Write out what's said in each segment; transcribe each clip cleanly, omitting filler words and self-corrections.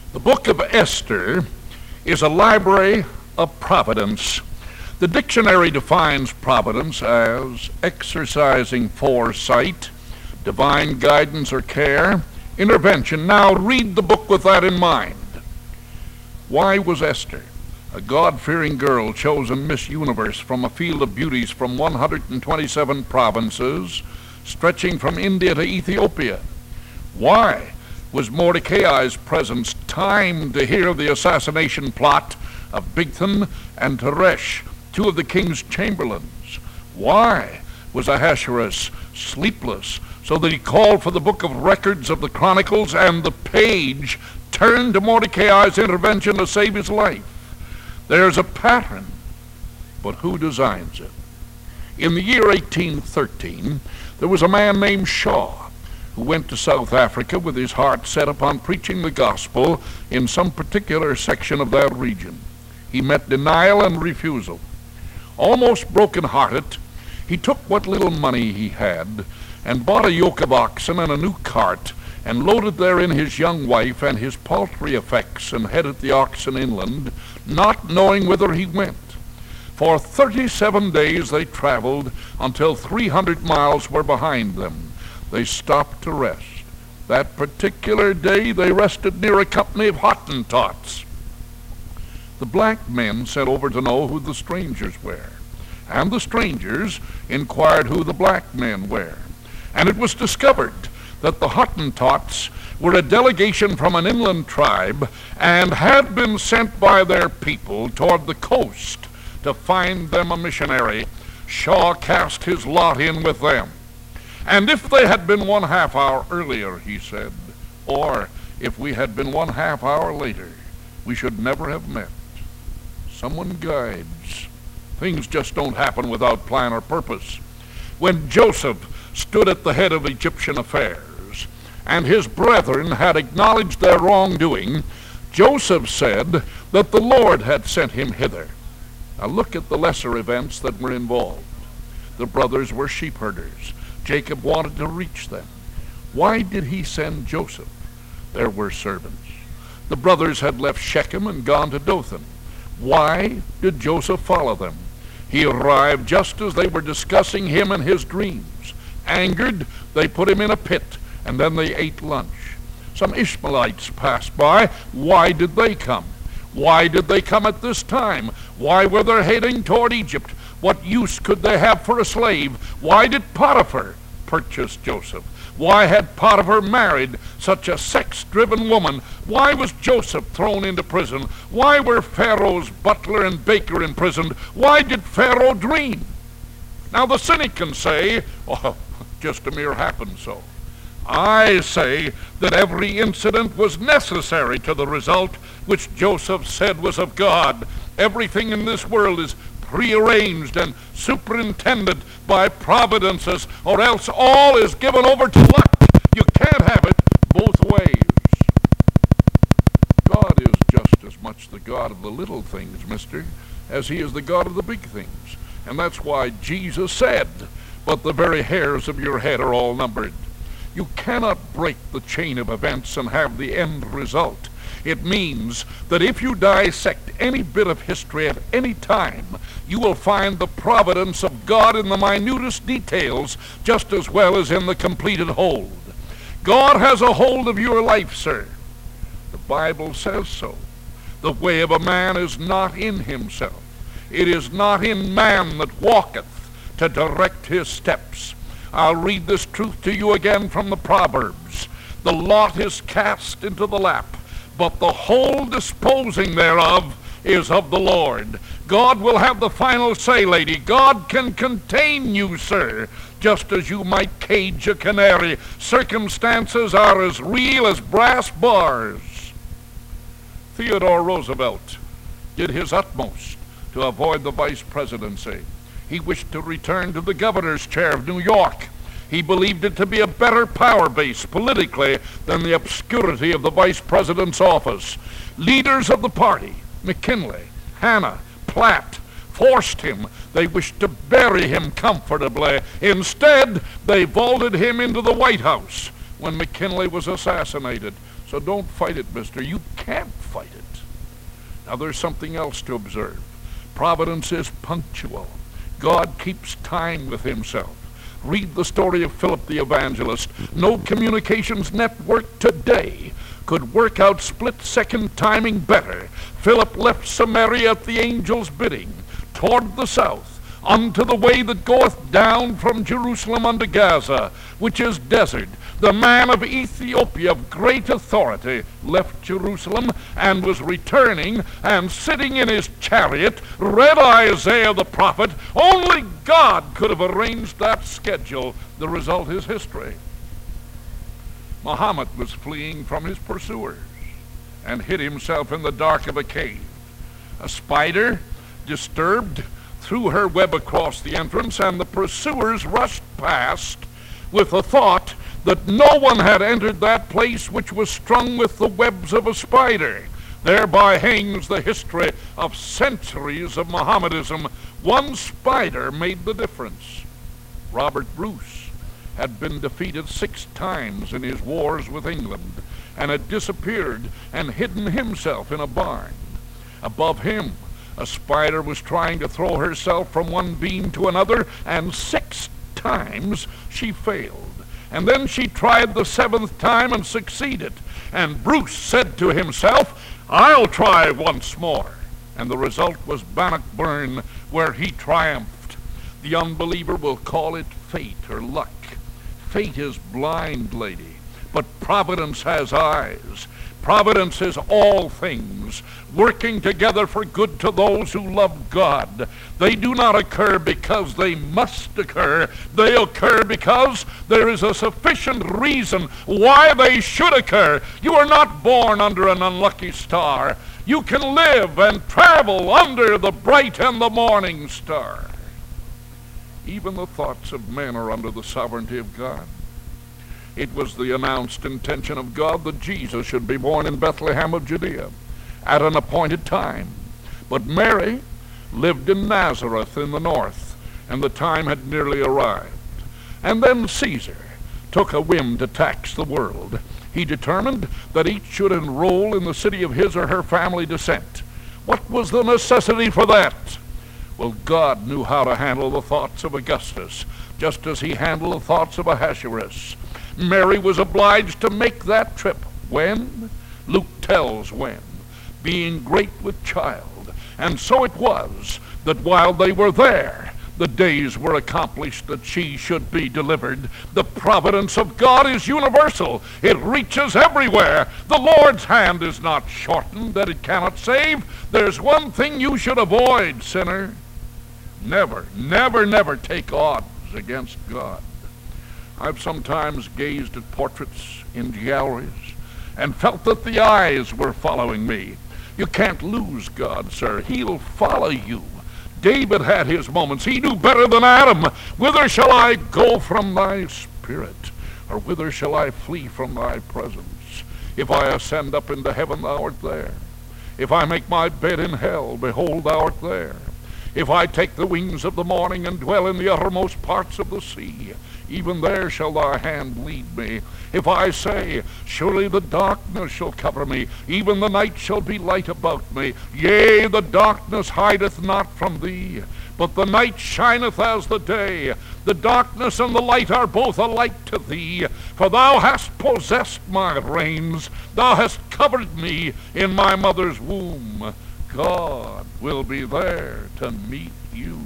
The book of Esther is a library of providence. The dictionary defines providence as exercising foresight, divine guidance or care, intervention. Now read the book with that in mind. Why was Esther, a God-fearing girl, chosen Miss Universe from a field of beauties from 127 provinces, stretching from India to Ethiopia? Why was Mordecai's presence timed to hear the assassination plot of Bigthan and Teresh, two of the king's chamberlains? Why was Ahasuerus sleepless so that he called for the book of records of the Chronicles, and the page turned to Mordecai's intervention to save his life? There's a pattern, but who designs it? In the year 1813, there was a man named Shaw who went to South Africa with his heart set upon preaching the gospel in some particular section of that region. He met denial and refusal. Almost broken-hearted, he took what little money he had and bought a yoke of oxen and a new cart and loaded therein his young wife and his paltry effects and headed the oxen inland, not knowing whither he went. For 37 days they traveled until 300 miles were behind them. They stopped to rest. That particular day they rested near a company of Hottentots. The black men sent over to know who the strangers were, and the strangers inquired who the black men were. And it was discovered that the Hottentots were a delegation from an inland tribe and had been sent by their people toward the coast to find them a missionary. Shaw cast his lot in with them. And if they had been 1/2 hour earlier, he said, or if we had been 1/2 hour later, we should never have met. Someone guides. Things just don't happen without plan or purpose. When Joseph stood at the head of Egyptian affairs, and his brethren had acknowledged their wrongdoing, Joseph said that the Lord had sent him hither. Now look at the lesser events that were involved. The brothers were sheep herders. Jacob wanted to reach them. Why did he send Joseph? There were servants. The brothers had left Shechem and gone to Dothan. Why did Joseph follow them? He arrived just as they were discussing him and his dreams. Angered, they put him in a pit, and then they ate lunch. Some Ishmaelites passed by. Why did they come? Why did they come at this time? Why were they heading toward Egypt? What use could they have for a slave? Why did Potiphar purchase Joseph? Why had Potiphar married such a sex-driven woman? Why was Joseph thrown into prison? Why were Pharaoh's butler and baker imprisoned? Why did Pharaoh dream? Now the cynic can say, oh, just a mere happened so. I say that every incident was necessary to the result which Joseph said was of God. Everything in this world is prearranged and superintended by providences, or else all is given over to luck. You can't have it both ways. God is just as much the God of the little things, mister, as he is the God of the big things. And that's why Jesus said, but the very hairs of your head are all numbered. You cannot break the chain of events and have the end result. It means that if you dissect any bit of history at any time, you will find the providence of God in the minutest details just as well as in the completed hold. God has a hold of your life, sir. The Bible says so. The way of a man is not in himself. It is not in man that walketh to direct his steps. I'll read this truth to you again from the Proverbs. The lot is cast into the lap, but the whole disposing thereof is of the Lord. God will have the final say, lady. God can contain you, sir, just as you might cage a canary. Circumstances are as real as brass bars. Theodore Roosevelt did his utmost to avoid the vice presidency. He wished to return to the governor's chair of New York. He believed it to be a better power base politically than the obscurity of the vice president's office. Leaders of the party, McKinley, Hanna, Platt, forced him. They wished to bury him comfortably. Instead, they vaulted him into the White House when McKinley was assassinated. So don't fight it, mister. You can't fight it. Now there's something else to observe. Providence is punctual. God keeps time with himself. Read the story of Philip the Evangelist. No communications network today could work out split-second timing better. Philip left Samaria at the angel's bidding, toward the south, unto the way that goeth down from Jerusalem unto Gaza, which is desert. The man of Ethiopia of great authority left Jerusalem and was returning, and sitting in his chariot read Isaiah the prophet. Only God could have arranged that schedule. The result is history. Muhammad was fleeing from his pursuers and hid himself in the dark of a cave. A spider, disturbed, threw her web across the entrance, and the pursuers rushed past with the thought that no one had entered that place which was strung with the webs of a spider. Thereby hangs the history of centuries of Mohammedanism. One spider made the difference. Robert Bruce had been defeated 6 times in his wars with England, and had disappeared and hidden himself in a barn. Above him, a spider was trying to throw herself from one beam to another, and 6 times she failed. And then she tried the 7th time and succeeded. And Bruce said to himself, I'll try once more. And the result was Bannockburn, where he triumphed. The unbeliever will call it fate or luck. Fate is blind, lady, but Providence has eyes. Providence is all things, working together for good to those who love God. They do not occur because they must occur. They occur because there is a sufficient reason why they should occur. You are not born under an unlucky star. You can live and travel under the bright and the morning star. Even the thoughts of men are under the sovereignty of God. It was the announced intention of God that Jesus should be born in Bethlehem of Judea at an appointed time. But Mary lived in Nazareth in the north, and the time had nearly arrived. And then Caesar took a whim to tax the world. He determined that each should enroll in the city of his or her family descent. What was the necessity for that? Well, God knew how to handle the thoughts of Augustus, just as he handled the thoughts of Ahasuerus. Mary was obliged to make that trip. When? Luke tells when. Being great with child. And so it was that while they were there, the days were accomplished that she should be delivered. The providence of God is universal. It reaches everywhere. The Lord's hand is not shortened that it cannot save. There's one thing you should avoid, sinner. Never, never, never take odds against God. I've sometimes gazed at portraits in galleries and felt that the eyes were following me. You can't lose God, sir. He'll follow you. David had his moments. He knew better than Adam. Whither shall I go from thy spirit? Or whither shall I flee from thy presence? If I ascend up into heaven, thou art there. If I make my bed in hell, behold, thou art there. If I take the wings of the morning and dwell in the uttermost parts of the sea, even there shall thy hand lead me. If I say, surely the darkness shall cover me, even the night shall be light about me. Yea, the darkness hideth not from thee, but the night shineth as the day. The darkness and the light are both alike to thee, for thou hast possessed my reins. Thou hast covered me in my mother's womb. God will be there to meet you.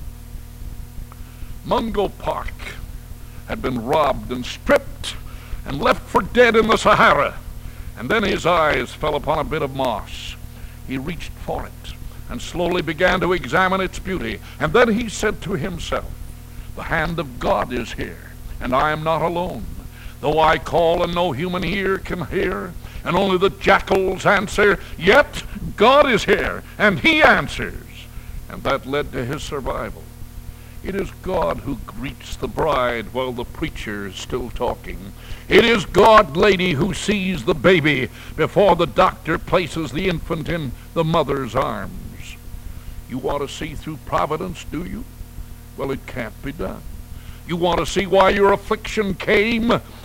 Mungo Park had been robbed and stripped and left for dead in the Sahara. And then his eyes fell upon a bit of moss. He reached for it and slowly began to examine its beauty. And then he said to himself, the hand of God is here, and I am not alone. Though I call and no human ear can hear, and only the jackals answer, yet God is here, and he answers. And that led to his survival. It is God who greets the bride while the preacher is still talking. It is God, lady, who sees the baby before the doctor places the infant in the mother's arms. You want to see through providence, do you? Well, it can't be done. You want to see why your affliction came?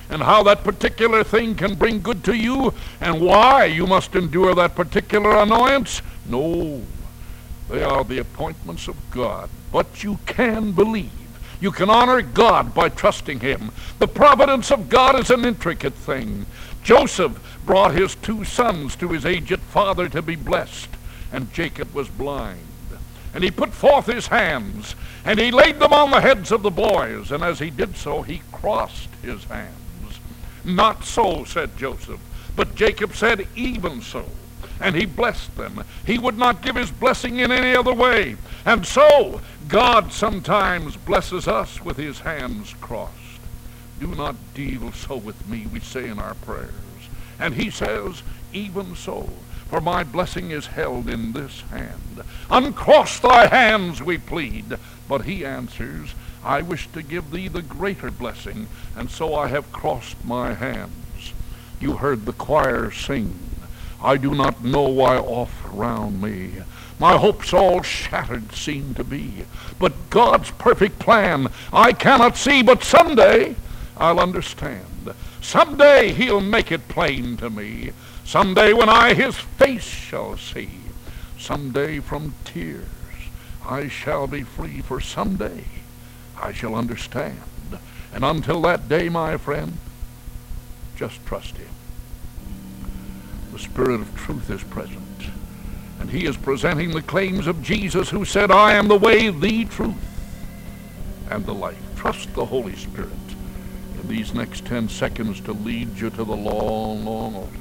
and how that particular thing can bring good to you, and why you must endure that particular annoyance. No, they are the appointments of God. But you can believe. You can honor God by trusting him. The providence of God is an intricate thing. Joseph brought his 2 sons to his aged father to be blessed, and Jacob was blind. And he put forth his hands, and he laid them on the heads of the boys, and as he did so, he crossed his hands. Not so, said Joseph, but Jacob said, even so. And he blessed them. He would not give his blessing in any other way. And so, God sometimes blesses us with his hands crossed. Do not deal so with me, we say in our prayers. And he says, even so, for my blessing is held in this hand. Uncross thy hands, we plead. But he answers, I wish to give thee the greater blessing, and so I have crossed my hands. You heard the choir sing, I do not know why oft round me my hopes all shattered seem to be. But God's perfect plan I cannot see, but someday I'll understand. Someday he'll make it plain to me. Someday when I his face shall see. Someday from tears I shall be free, for someday I shall understand. And until that day, my friend, just trust him. The Spirit of truth is present, and he is presenting the claims of Jesus, who said, I am the way, the truth, and the life. Trust the Holy Spirit in these next 10 seconds to lead you to the long, long altar.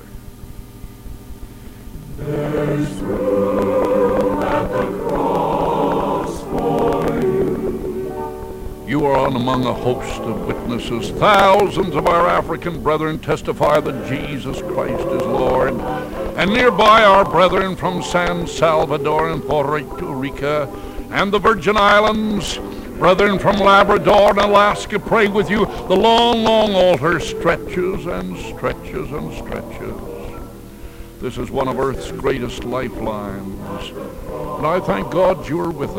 There's room at the cross for you. You are among a host of witnesses. Thousands of our African brethren testify that Jesus Christ is Lord. And nearby our brethren from San Salvador and Puerto Rico and the Virgin Islands, brethren from Labrador and Alaska, pray with you. The long, long altar stretches and stretches and stretches. This is one of earth's greatest lifelines, and I thank God you're with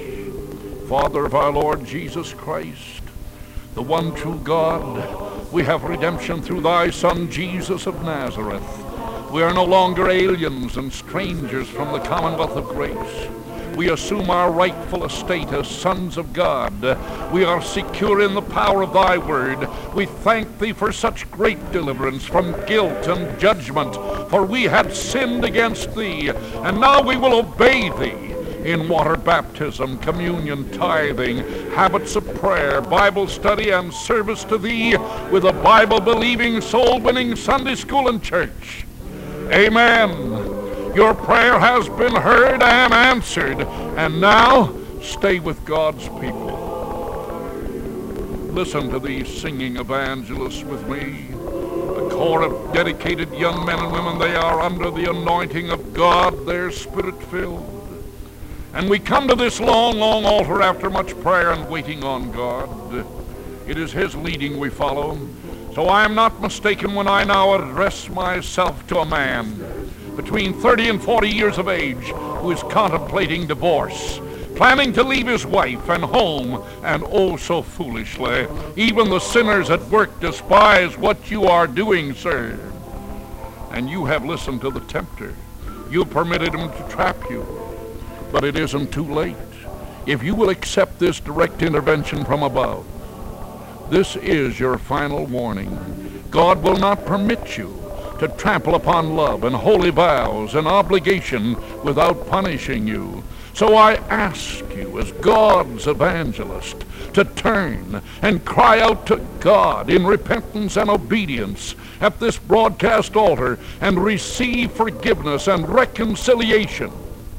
us. Father of our Lord Jesus Christ, the one true God, we have redemption through thy Son Jesus of Nazareth. We are no longer aliens and strangers from the commonwealth of grace. We assume our rightful estate as sons of God. We are secure in the power of thy word. We thank thee for such great deliverance from guilt and judgment, for we had sinned against thee, and now we will obey thee in water baptism, communion, tithing, habits of prayer, Bible study, and service to thee with a Bible-believing, soul-winning Sunday school and church. Amen. Your prayer has been heard and answered, and now stay with God's people. Listen to these singing evangelists with me. A corps of dedicated young men and women. They are under the anointing of God. They're Spirit-filled. And we come to this long, long altar after much prayer and waiting on God. It is his leading we follow. So I am not mistaken when I now address myself to a man between 30 and 40 years of age who is contemplating divorce, planning to leave his wife and home, and oh so foolishly. Even the sinners at work despise what you are doing, sir. And you have listened to the tempter. You permitted him to trap you. But it isn't too late. If you will accept this direct intervention from above, this is your final warning. God will not permit you to trample upon love and holy vows and obligation without punishing you. So I ask you, as God's evangelist, to turn and cry out to God in repentance and obedience at this broadcast altar and receive forgiveness and reconciliation.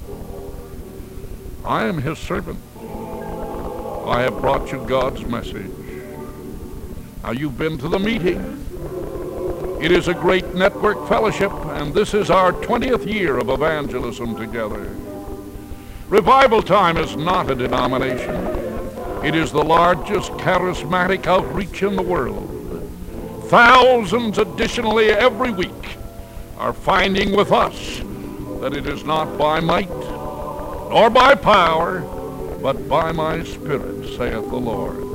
I am his servant. I have brought you God's message. Now you've been to the meeting. It is a great network fellowship, and this is our 20th year of evangelism together. Revival Time is not a denomination. It is the largest charismatic outreach in the world. Thousands additionally every week are finding with us that it is not by might nor by power, but by my Spirit, saith the Lord.